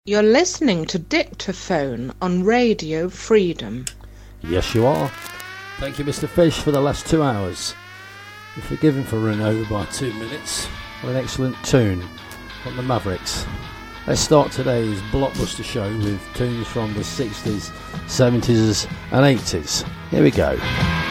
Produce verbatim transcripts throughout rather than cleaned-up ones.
You're listening to Dictaphone on Radio Freedom. Yes, you are. Thank you, Mister Fish, for the last two hours. You're forgiven for running over by two minutes. What an excellent tune from the Mavericks. Let's start today's blockbuster show with tunes from the sixties, seventies and eighties. Here we go.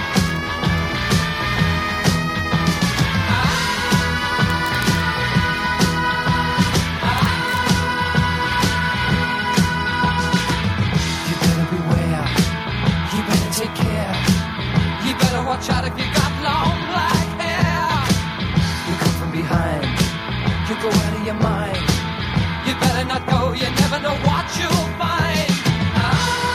Watch out if you got long black hair. You come from behind, you go out of your mind. You better not go, you never know what you'll find. Ah.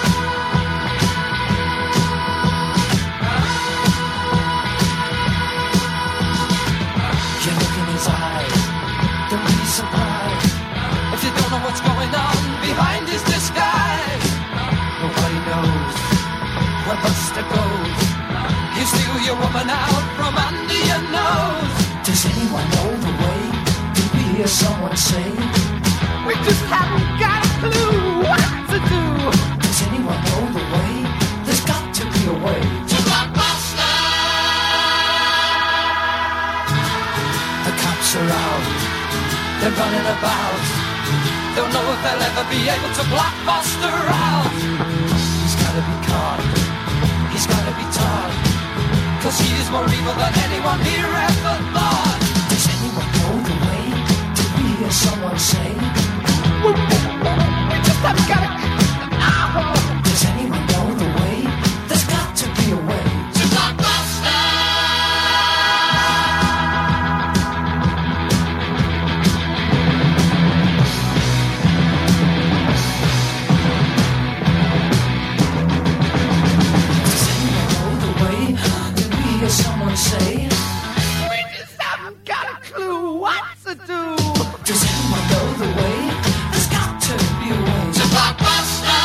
Ah. You look in his eyes, don't be surprised if you don't know what's going on behind his disguise. Nobody knows where Buster goes. You steal your woman out from under your nose. Does anyone know the way? Did we hear someone say? We just haven't got a clue what to do. Does anyone know the way? There's got to be a way to Blockbuster. The cops are out, they're running about. Don't know if they'll ever be able to Blockbuster out. He's gotta be caught, he's gotta be taught. Cause he is more evil than anyone here ever thought. Does anyone know the way? Did we hear someone say? We, we just haven't got it. Oh. Does anyone know the way? There's got to be a way to Blockbuster. Does anyone know the way? Hear someone say, we just haven't got a clue what to do. Does anyone know the way? There's got to be a way to Blockbuster.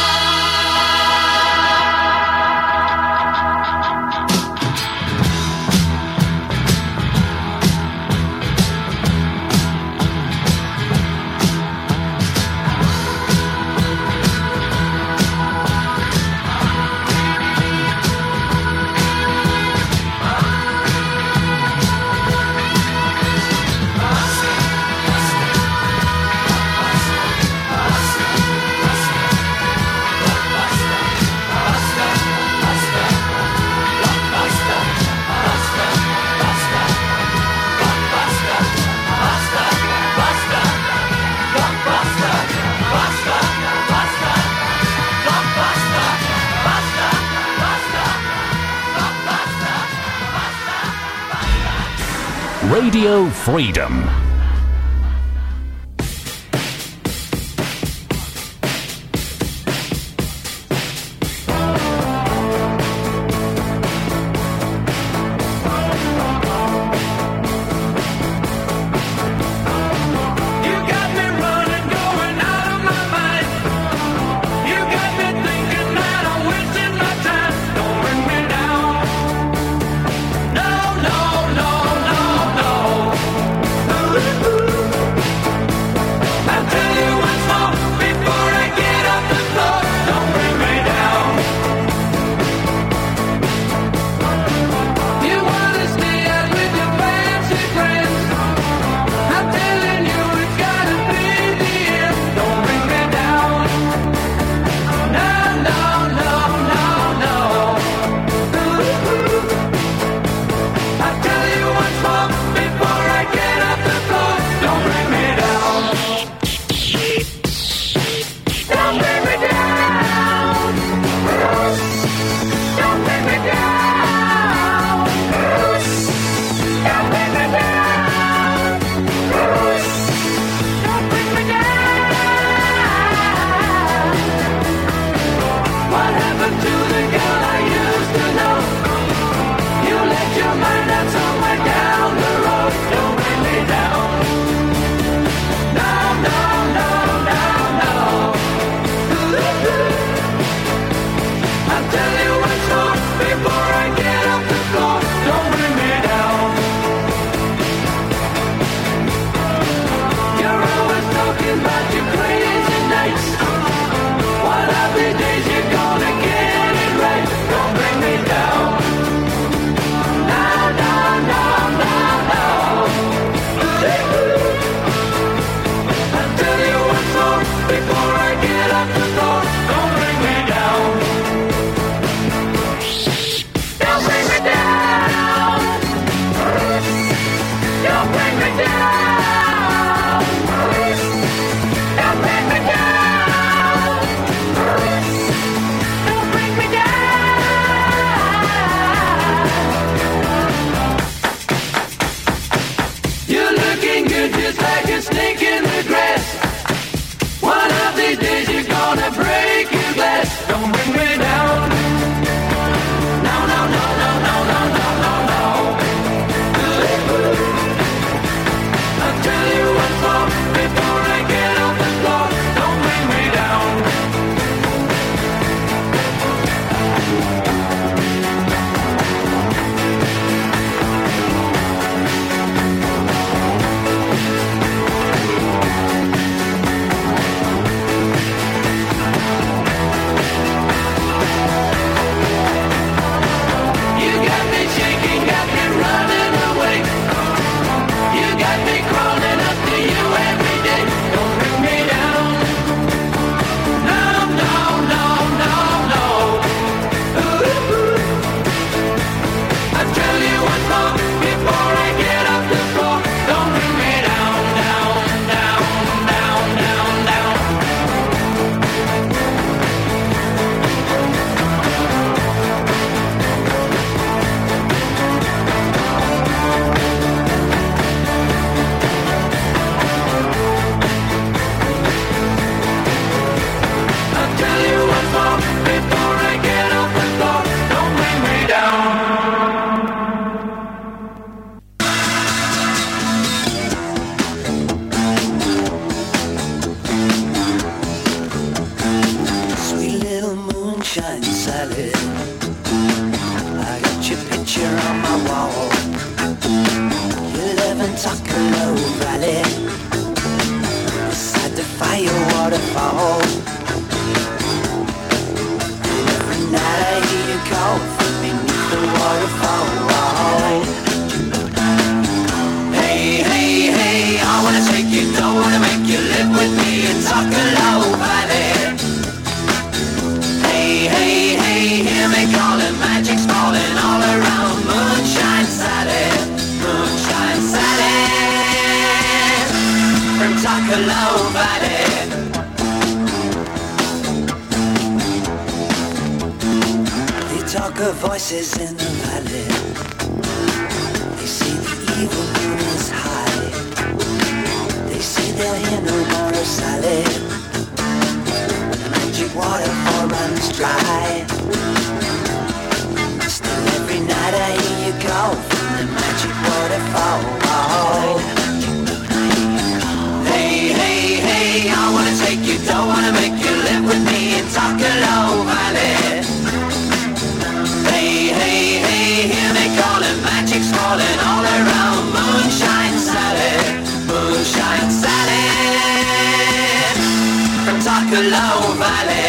Radio Freedom. No, no, no, no, no. don't bring me down. No, no, no, no, no, no, no, no, no. I'll tell you what's wrong before I get off the floor. Don't bring me down. You got me shaking, got me running away. You got me crawling up to you every day. Don't bring me down. No, no, no, no, no. Ooh. I tell you what's wrong before I get off the floor. Don't bring me down, down, down, down, down, down. I'll tell you what's wrong before I get off the floor. Don't bring me down. Sweet little moonshine salad, I got your picture on my wall. You live in Tuckalo Valley, beside the fire waterfall. And every night I hear you call from beneath the waterfall. Hey, hey, hey, I wanna take you, don't wanna make you live with me in Tuckalo Valley. Hey, hey, hey, hear me calling, magic's falling all around. Moonshine Sally, Moonshine Sally, from Tuckalo Valley. They talk of voices in the valley. They say the evil moon is high. They say they'll hear no more of Sally. Magic waterfall runs dry. Still every night I hear you call from the magic waterfall. Hey, hey, hey, I wanna take you, don't wanna make you live with me in Tuckalo Valley. Hey, hey, hey, hear me calling, magic's falling all around. Moonshine Sally, Moonshine Sally, from Tuckalo Valley.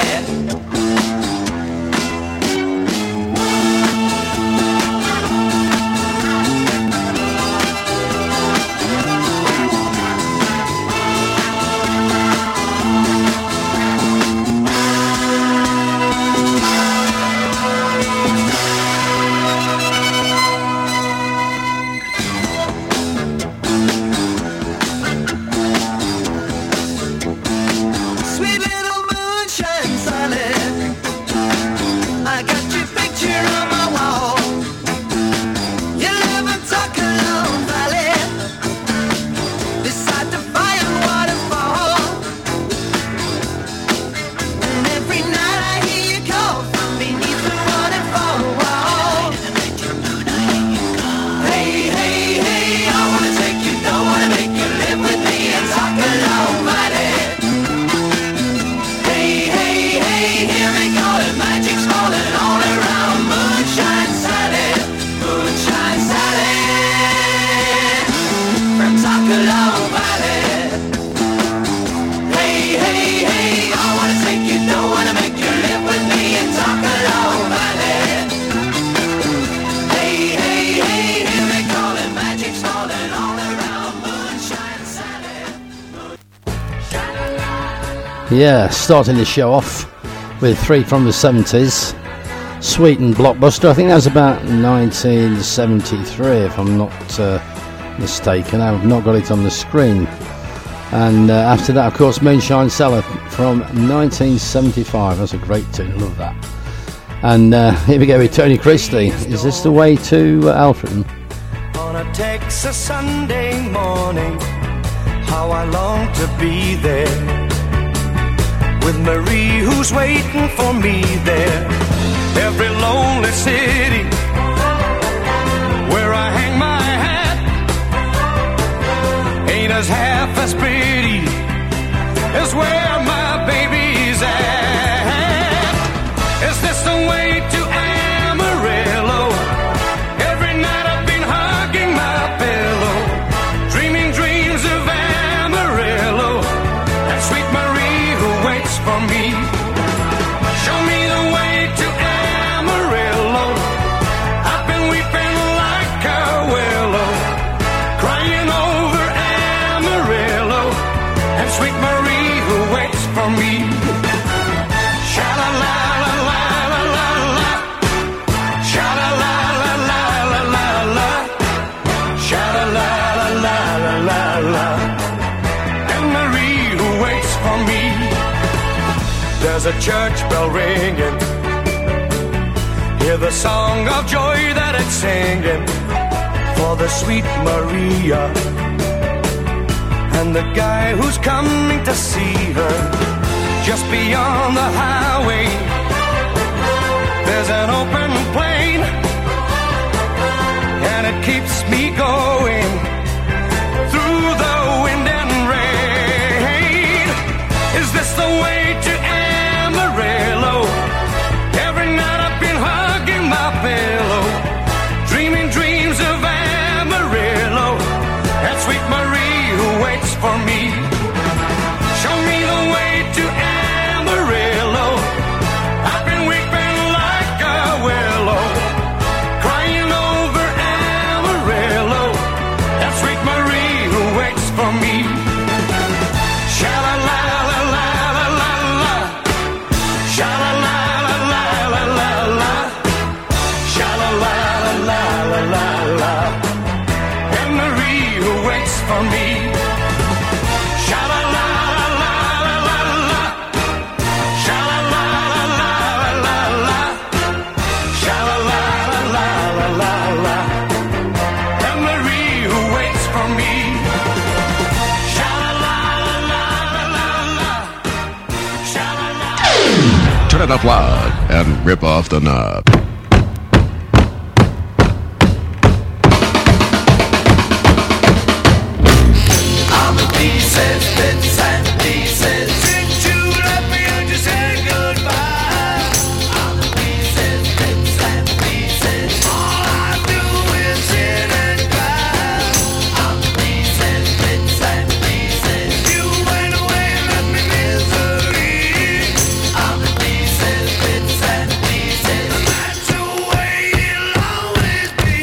Sweet little moonshine Sally, I got your picture on my wall. You live in Tuckalo Valley, beside the fire waterfall. And every night I hear you call from beneath the waterfall. Hey, hey, hey, I wanna take you, don't wanna make you live with me in Tuckalo Valley. Hey, hey, hey, hear me calling, magic's falling all around. Moonshine Sally, Moonshine Sally, from Tuckalo Valley. Hey, hey, hey, I wanna take you, don't wanna make you live with me in Tuckalo Valley. Hey, hey, hey, hear me calling, magic's falling all around. Moonshine Sally. Yeah, starting the show off with three from the seventies. Sweet and Blockbuster. I think that was about nineteen seventy-three, if I'm not uh, mistaken. I've not got it on the screen. And uh, after that, of course, Moonshine Cellar from nineteen seventy-five. That's a great tune. I love that. And uh, here we go with Tony Christie. Is this the way to uh, Alfreton? On a Texas Sunday morning, how I long to be there with Marie who's waiting for me there. Every lonely city where I hang my hat ain't as half as pretty as where my baby's at. Is this the way to Amarillo? Every night I've been hugging my pillow, dreaming dreams of Amarillo, and sweet Marie who waits for me. Show me the way to Amarillo. I've been weeping like a willow, crying over Amarillo, and sweet Marie who waits for me. Sha-la-la-la-la-la-la-la, sha-la-la-la-la-la-la, sha-la-la-la-la-la-la, and Marie who waits for me. There's a church bell ringing, hear the song of joy that it's singing for the sweet Maria and the guy who's coming to see her. Just beyond the highway, there's an open plain, and it keeps me going through the wind and rain. Is this the way to Amarillo? Every night I've been hugging my pillow, dreaming dreams of Amarillo, and sweet Marie who waits for me. Show me the way to Amarillo. I've been weeping like a willow, crying over Amarillo, and sweet Marie who waits for me. Sha-la-la-la-la-la-la, sha-la-la-la-la-la-la, sha-la-la-la-la-la-la, and Marie who waits for me. Sha-la-la-la-la-la-la, sha-la-la-la-la-la-la, sha-la-la-la-la-la-la, and Marie who waits for me. Sha-la-la-la-la-la-la, sha-la-la. Turn it up loud and rip off the knob. I'm the pieces, bits and pieces. Didn't you let me and you say goodbye? I'm the pieces, bits and pieces. All I do is sit and cry. I'm the pieces, bits and pieces. You went away and left me misery. I'm the pieces, bits and pieces. And that's the way it'll always be.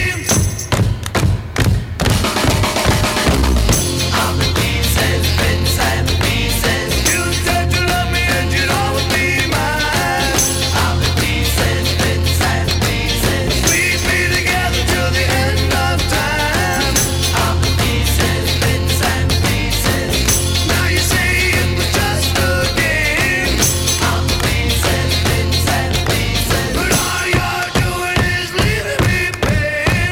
I'm the pieces, bits and pieces. You said you love me and you'd always be mine. I'm the pieces, bits and pieces. We'd be together till the end of time. I'm the pieces, bits and pieces. Now you say it was just a game. I'm the pieces, bits and pieces. But all you're doing is leaving me pain.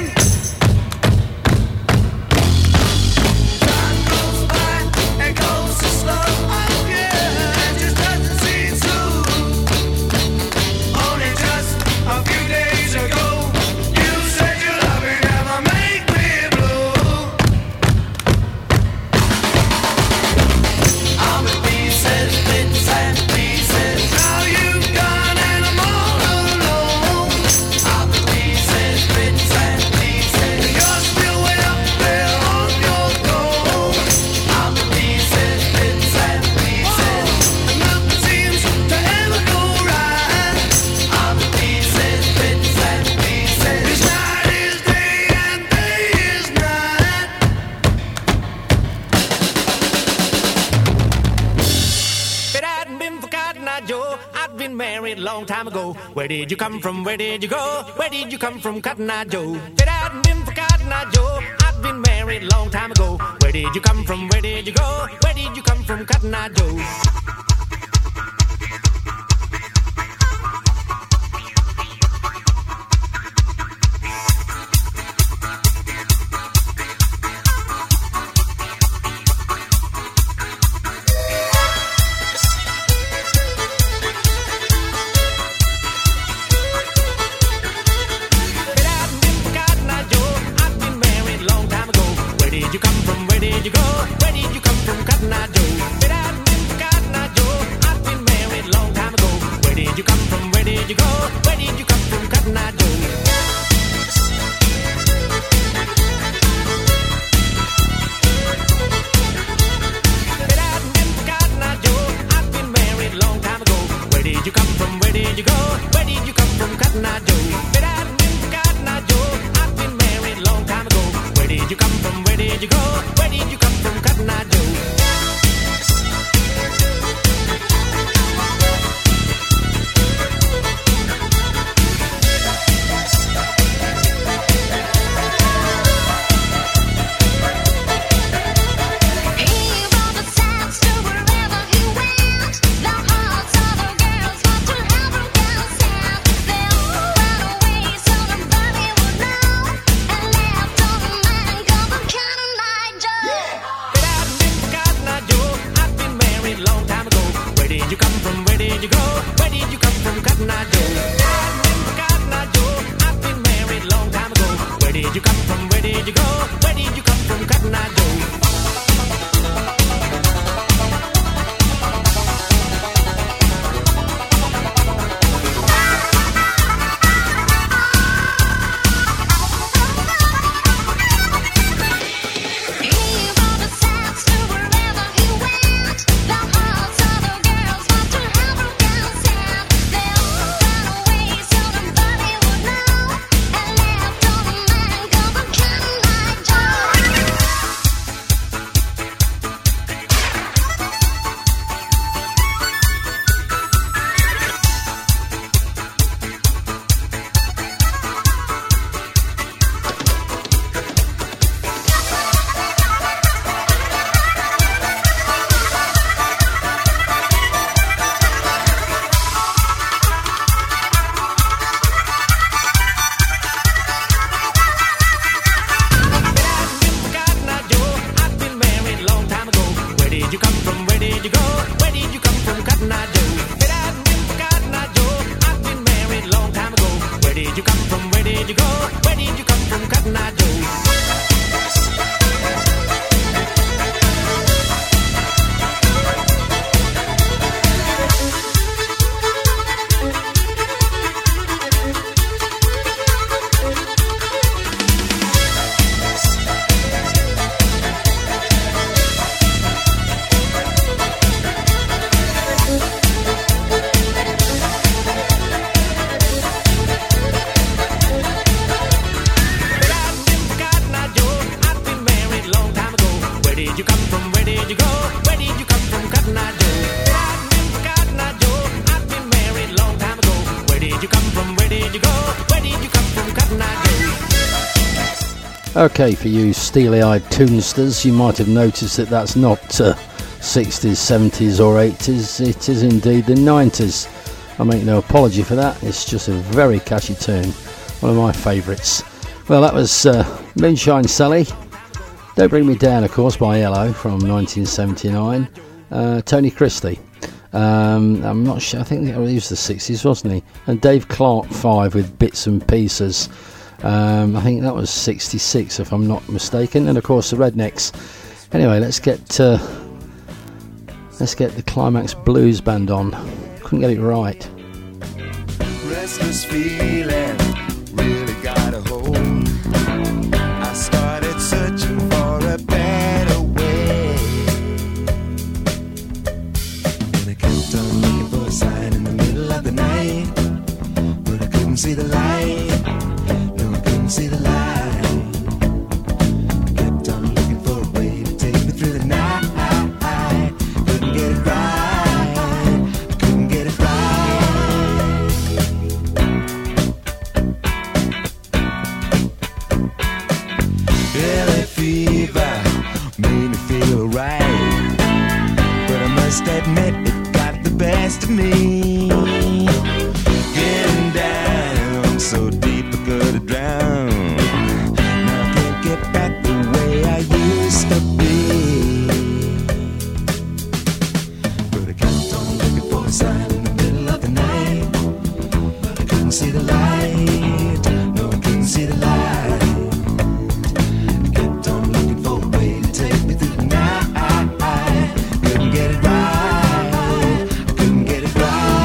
Time goes by and goes so slow. Oh yeah, it just doesn't seem soon. Only just a few days ago, you said your love would never make me blue. I'm the pieces, bits and pieces. Now you've gone and I'm all alone. I'm the pieces, bits and pieces. You're still way up there on your throne. I'm the pieces, bits and pieces. And nothing seems to ever go right. I'm the pieces, bits and pieces. This night is day and day is night. If it hadn't been for Cotton Eye Joe, I'd been married a long time ago. Where did you come from? Where did you go? Where did you come from, Cotton Eye Joe? If it hadn't been for Cotton Eye Joe, I'd been married a long time ago. Where did you come from? Where did you go? Where did you come from, Cotton Eye Joe? from? Where did you go? Where did you come from, Cotton Eye Joe? I remember Cotton Eye Joe. I've been married long time ago. Where did you come from? Where did you go? Where did you come from, Cotton Eye Joe? Okay, for you steely-eyed tunesters, you might have noticed that that's not uh, sixties, seventies or eighties, it is indeed the nineties. I make no apology for that, it's just a very catchy tune, one of my favourites. Well, that was uh, Moonshine Sally, Don't Bring Me Down, of course, by Yellow from nineteen seventy-nine, uh, Tony Christie. Um, I'm not sure, I think it was the sixties, wasn't he? And Dave Clark five with Bits and Pieces. Um, I think that was sixty-six, if I'm not mistaken, and of course the Rednecks. Anyway, let's get uh, let's get the Climax Blues Band on. Couldn't get it right. Restless feeling really got a hold. I started searching for a better way, and I kept on looking for a sign in the middle of the night, but I couldn't see the light. See the light. Kept on looking for a way to take me through the night. Couldn't get it right. Couldn't get it right. L A fever made me feel right, but I must admit it got the best of me. Getting down so deep I could have drowned. See the light, no, I couldn't see the light. Kept on looking for a way to take me through the night. Couldn't get it right, couldn't get it right.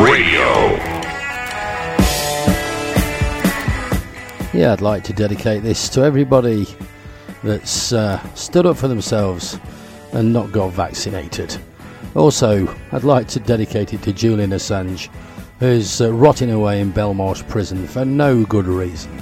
Radio. Yeah, I'd like to dedicate this to everybody that's uh, stood up for themselves and not got vaccinated. Also, I'd like to dedicate it to Julian Assange, who's uh, rotting away in Belmarsh prison for no good reason.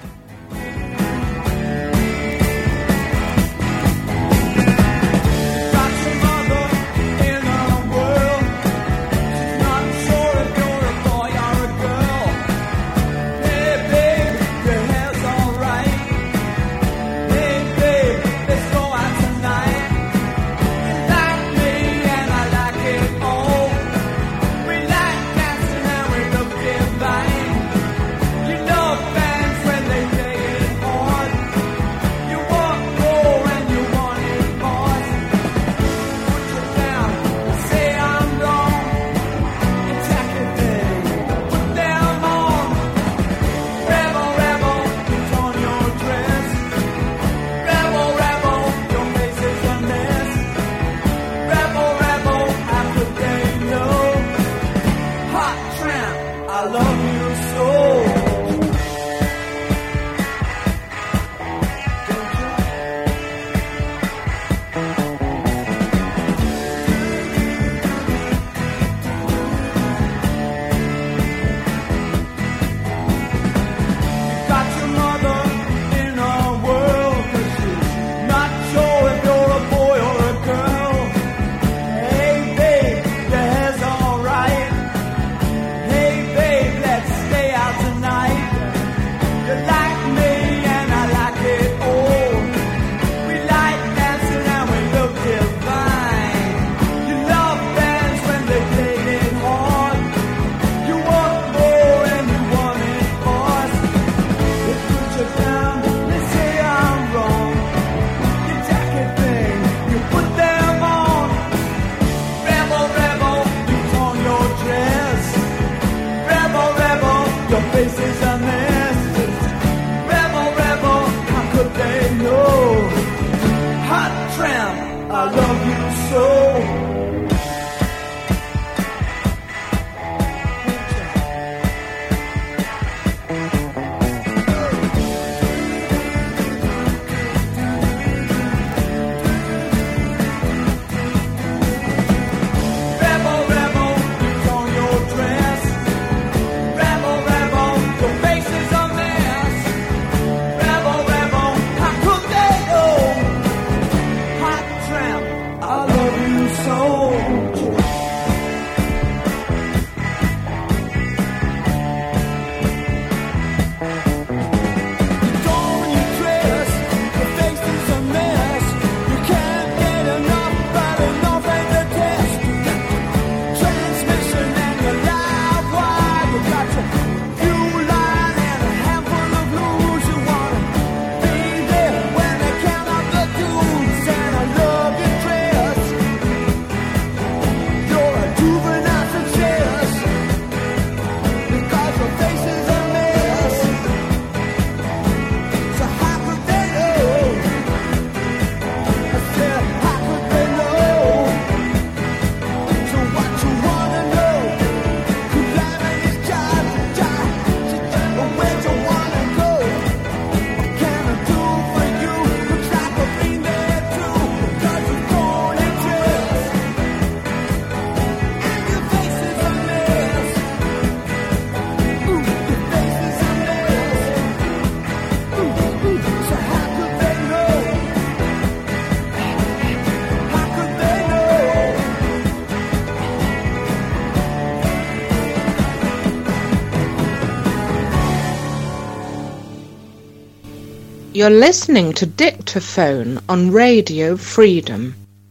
You're listening to Dictaphone on Radio Freedom.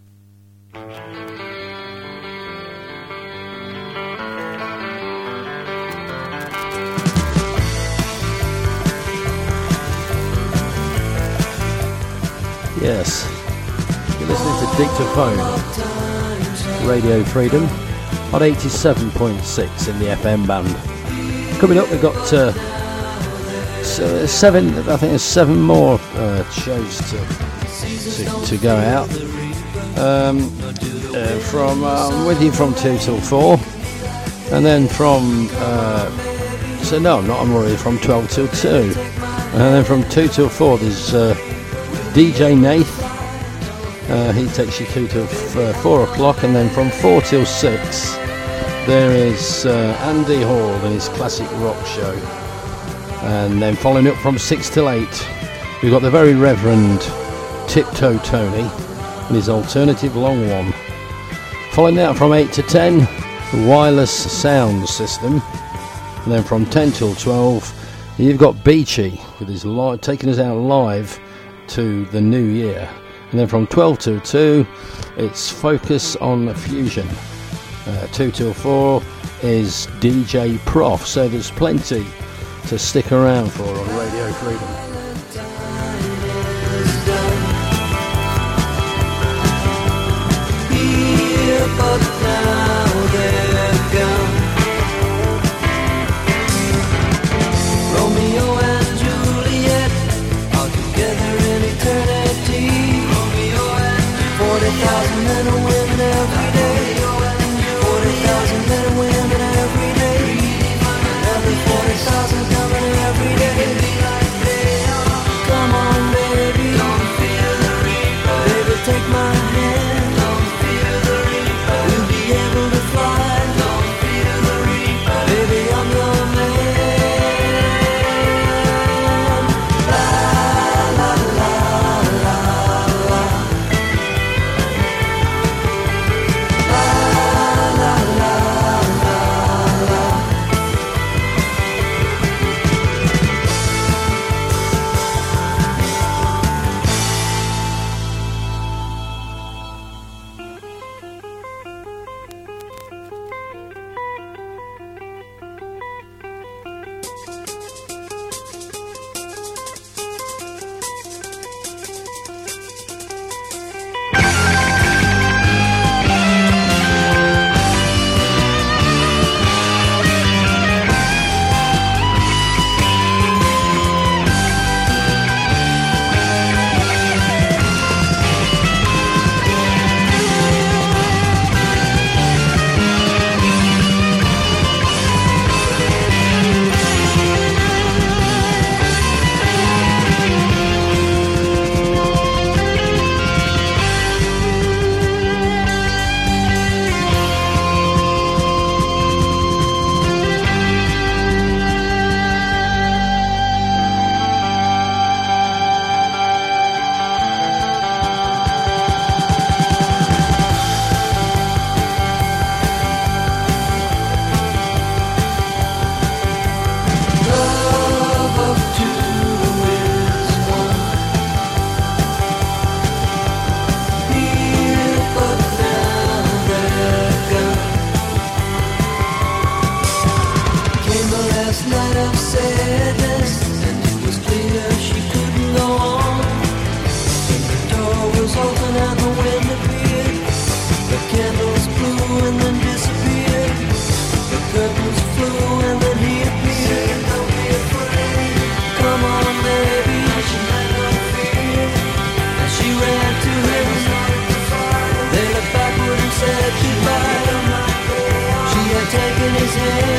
Yes, you're listening to Dictaphone, Radio Freedom, on eighty-seven point six in the F M band. Coming up, we've got uh, seven, I think there's seven more uh, shows to, to to go out. Um, uh, from uh, I'm with you from two till four. And then from, uh, so no, not I'm worried, from twelve till two. And then from two till four, there's uh, D J Nath. Uh, he takes you two till f- uh, four o'clock. And then from four till six, there is uh, Andy Hall and his classic rock show. And then following up from six till eight, we've got the very Reverend Tiptoe Tony and his alternative long one. Following that from eight to ten, the Wireless Sound System. And then from ten till twelve, you've got Beachy with his li- taking us out live to the new year. And then from twelve till two, it's Focus on Fusion. Uh, two till four is D J Prof. So there's plenty to stick around for on Radio Freedom. But now they're gone. Romeo and Juliet are together in eternity. Romeo and forty thousand men and women every day. Forty thousand men and women every day. Every forty thousand coming every day. Come on, baby, don't fear the reaper. Baby, take my hand. Taking his hand.